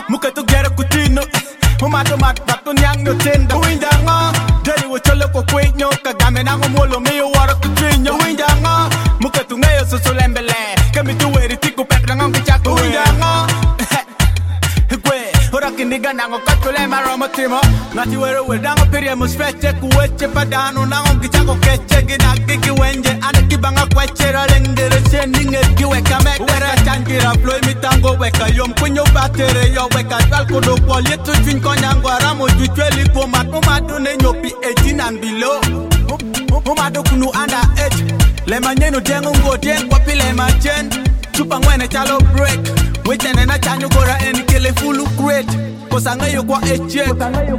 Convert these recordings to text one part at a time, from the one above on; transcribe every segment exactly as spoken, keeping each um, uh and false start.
muka tu gera kutino Umato mat bato nyang no tenda Winda nga Deli wo cholo ko kwek nyo Kagame na ngomolo miyo wara kutrinyo Winda nga Muka tu ngayo susulembele Kami tu weri tiku petra ngang kichako Winda nga Gwe Ora kindiga nango katule maromo timo Ngati wero wedango piri emu sveche Kuweche padano nango kichako keche Ginagi kiwenje Ane kibanga kweche Ralengere sendinge kiweka metere Changira floy mitango weka Yom kunyo batere yo weka Dalko do kwa lietu twin konyango Aramo jutweli po matu matu ne nyopi eighteen and below Umado kunu under age Lema nyenu dengu ngo den Wapi lema jen Chupa ngwene chalo break Wechene na chanyo gora eni kele fulu great Kosa ngayo kwa ejek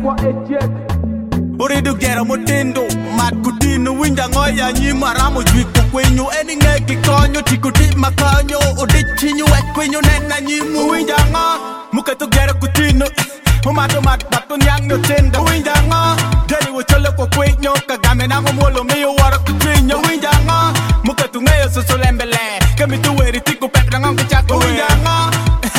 Uridu gera motendo Mat kutino winda ngoya nyima Ramo jwiko kwenyo eni ngeki konyo Tikuti makonyo Odichinyo wek kwenyo nena nyimu Winda nga Muka tu gera kutino Umato mat bato nyang no tenda Winda nga Deli wo cholo kwa kwenyo Kagame na ngomolo miyo wara kutrinyo Winda nga Muka tu ngayo susulembele Kami tu weri tiku petra ngang kichako Winda nga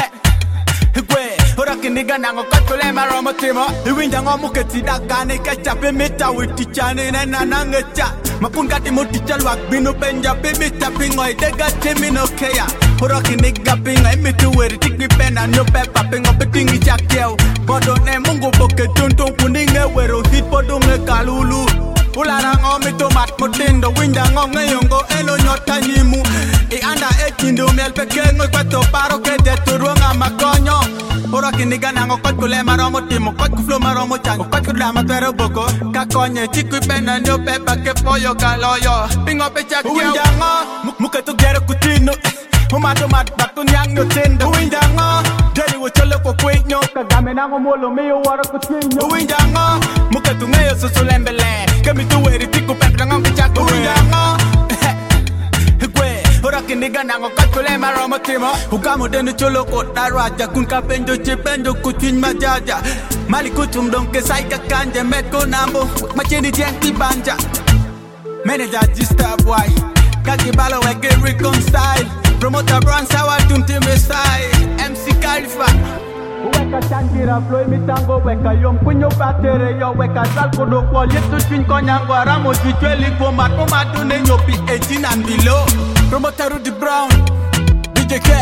Ora kindiga nango katule maromo timo Iwinja ngo muketi dakane Kechape mita witichane Nena nangecha Makun kati muticha lwak binu penja Bimita pingoy dega timi no kea Ora kindiga pingoy mitu weri tikni pena Nyo pepa pingo petingi chakiao Bodo ne mungu boke tuntun Kuninge wero hit bodo nge kalulu Ulara ngo mito mat mutindo Winja ngo ngeyongo eno nyota nyimu I anda echindo miel peke ngoy kwato paro ke deturo nga makonyo Ora kindiga nango kot kule maromo timo Kot kuflo maromo chango Kot kudama twero boko Kakonye chiku ipena nyo pepa ke poyo kaloyo Pingo pecha kiao Uwinda nga Muka tu gera kutino Umato mat bato nyang no tenda Uwinda nga Deli wo cholo ko kwek nyo Kagame nango molo miyo wara kutinyo Uwinda nga Muka tu ngayo susulembele Kami tu weri tiku petra ngang kichako Uwinda nga Ora kindiga nango katule maromo timo Ugamo denu cholo ko daraja Kun kapenjo chipenjo kutin majaja Mali kutum donke saika kanje Metko nambo Machini tienti banja Manager G-Star boy Kaki balo weke reconcile Promoter brand sawa tuntime style M C Khalifa Weka changira floy mitango Weka yom kunyo batere yo Weka salko do kwa lietu twin konyango Aramo jitweli po matu matu ne nyopi eighteen and below Promoter Rudy Brown D J K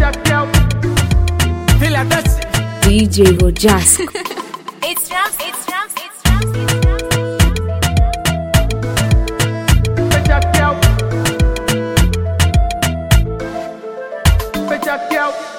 Fila Desi D J Rojas It's Rams, it's Rams, it's Rams, it's Rams Pecha Kiao